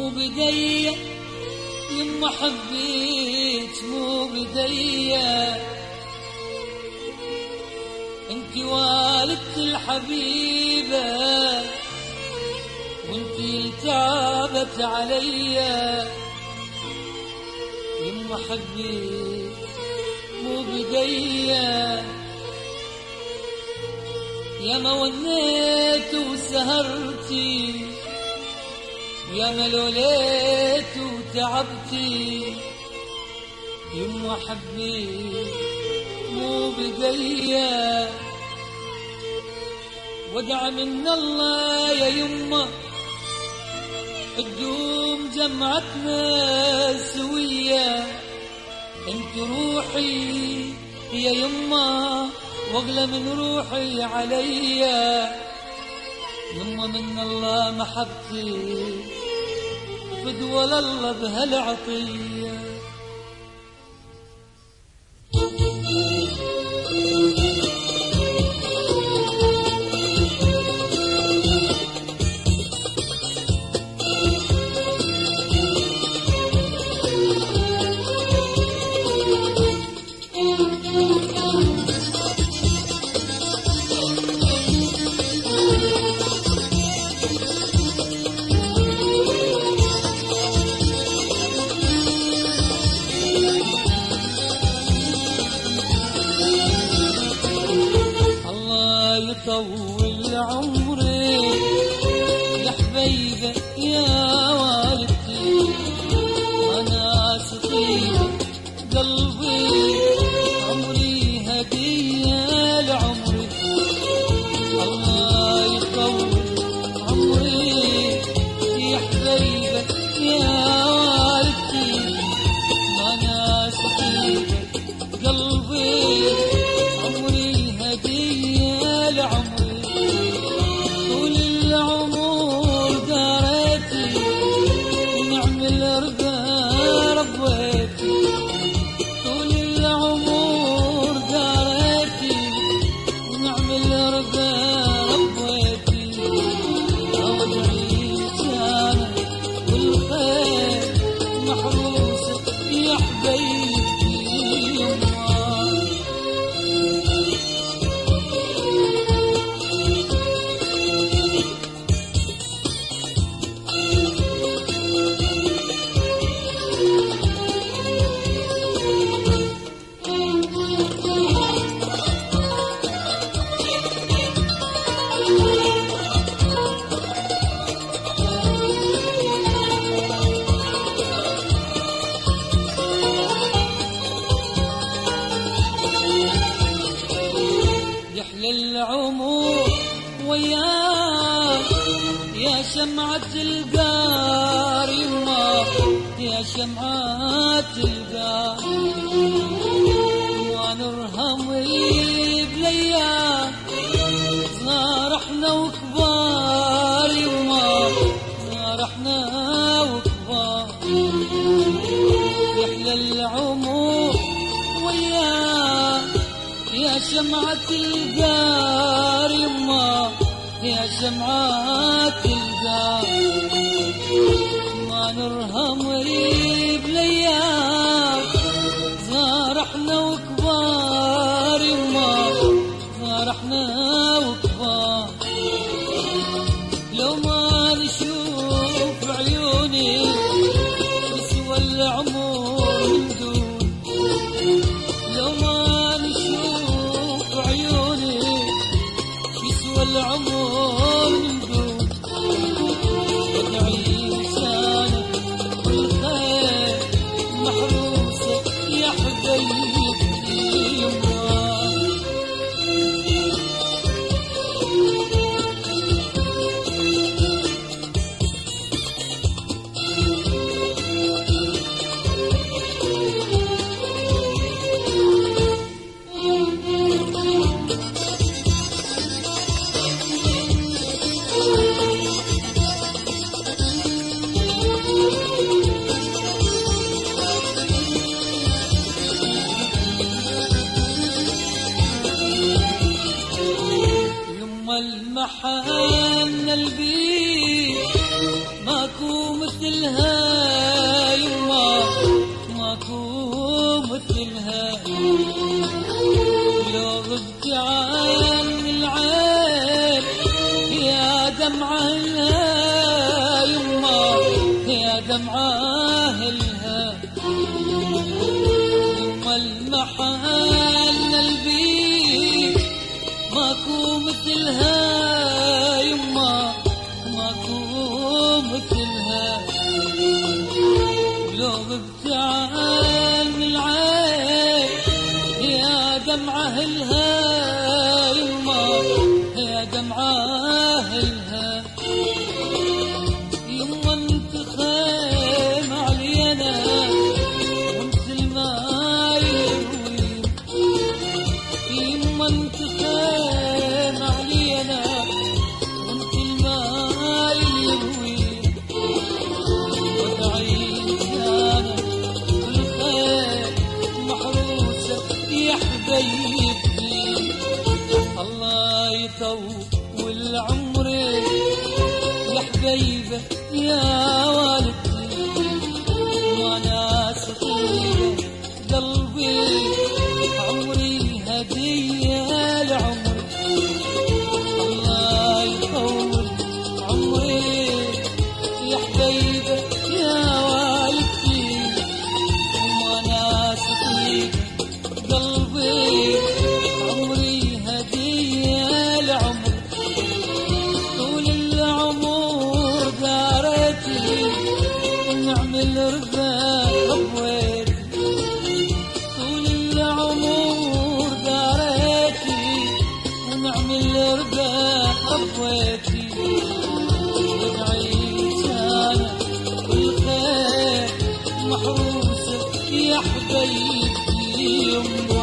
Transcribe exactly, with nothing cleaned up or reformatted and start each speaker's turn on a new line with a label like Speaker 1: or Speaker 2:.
Speaker 1: مو بديا يما حبيت مو بديا، انتي والدتي الحبيبة وانتي اللي تعبت عليا، يما حبيت مو بديا، يا ما ونيت وسهرتي يا ما لوليت وتعبتي، يما حبيت مو بديا، ودع من الله يا يما تدوم جمعتنا سوية، انت روحي يا يما واغلى من روحي عليا، يما من الله محبتي فدوى الله بهالعطية. طول عمري يا حبيبة يا والدتي، أنا سطيب قلبي عمري هدية لعمري، الله يطول عمري يا حبيبة يا والدتي، أنا سطيب قلبي عمري هدية لعمري، طول العمر داريتي نعمل رضا ربيتي، طول العمر داريتي نعمل رضا ربيتي، أودعي جانا والخير محروسة يا حبيبتي يما. العمر وياك يا شمعة القار يما يا شمعة القار، ونرهم بلياك صغار احنا وكبار يما صغار احنا وكبار، يحلى العمر وياك يا شمعة القار يما يا شمعة القار، ما نرهم بلياك صغار احنا وكبار يما صغار احنا وكبار، لو ما نشوف عيوني يسوى العمر من دون، لو ما نشوف عيوني يسوى العمر من دون، ادعي لسانك بالخير محروسة يا حبيبتي يما. مثلها يما ماكو مثلها لو غبت عن العين يا دمعة لها يما يا دمعة لها يما المحل البيت ماكو مثلها يما ماكو مثلها لو غبت عن العين يا دمعة لها يما يا دمعة لها يما انت خايم علينا وانت الماي يروي يما انت خايم علينا وانت الماي يروي ودعيت انا بالخير محروسة يا حبيبتي الله يطول عمري يا حبيبة يا والدتي وانا سطير قلبي عمري هدية لعمري الله يطول عمري يا حبيبة يا والدتي وانا سطير قلبي عمري هدية لعمري طول العمر دارتي ونعمل رفاق بويتي طول العمر دارتي ونعمل رفاق بويتي ودعيت انا بالخير محروسة يا حبيبتي يما